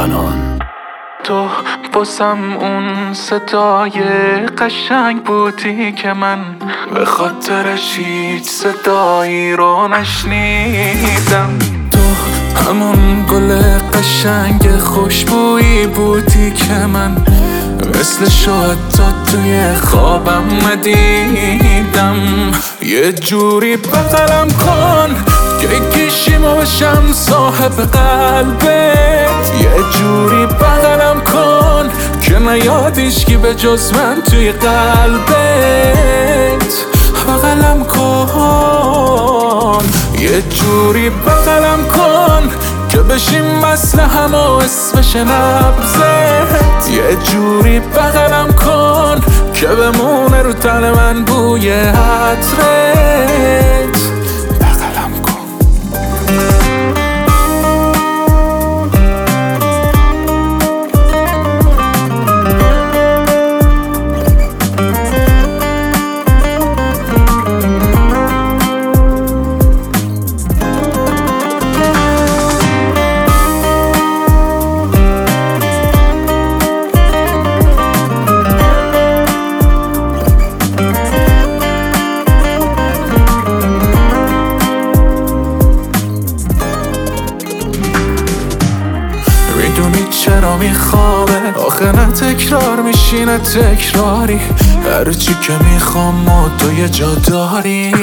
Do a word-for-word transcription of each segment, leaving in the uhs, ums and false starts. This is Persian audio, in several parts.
زنان. تو باسم اون صدای قشنگ بودی که من به خاطرش هیچ صدایی رو نشنیدم. تو همون گل قشنگ خوشبویی بودی که من مثل شد تا توی خوابم ندیدم. یه جوری بغلم کن که گیشیمو بشم صاحب قلبت. یه جوری بغلم کن که نیاد هیچکی به جز من توی قلبت. بغلم کن یه جوری بغلم کن که بشیم مثل همه اسمش نبزت. یه جوری بغلم کن که بمونه رو تن من بوی عطرت. بغلم کن. میدونی چرا میخوابه؟ آخه نه تکرار میشینه تکراری. هرچی که میخوام و تو یه جا داری.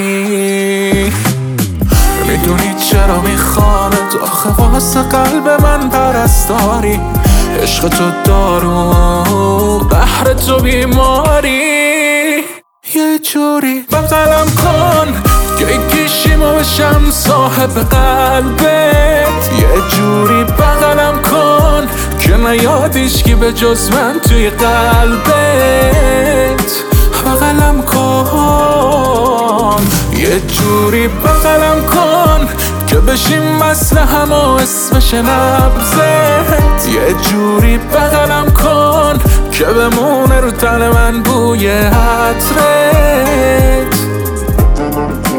میدونی چرا میخوابه؟ تو آخه واسه قلب من پرستاری. عشق تو دارو، قهر تو بیماری. یه جوری بغلم کن که گیشیمو بشم صاحب قلبت. یه جوری بغلم کن که نیاد هیچکی به جز من توی قلبت. بغلم کن یه جوری بغلم کن که بشیم مثل همه اسمش نبزت. یه جوری بغلم کن که بمونه رو تن من بوی عطرت.